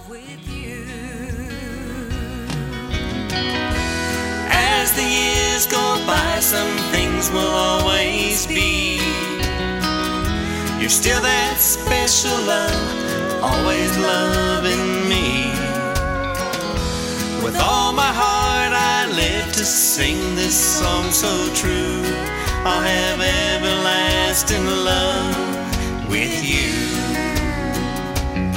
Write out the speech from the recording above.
with you. As the years go by, some things will always be. You're still that special love, always loving me. With all my heart I live to sing this song so true. I'll have everlasting love with you.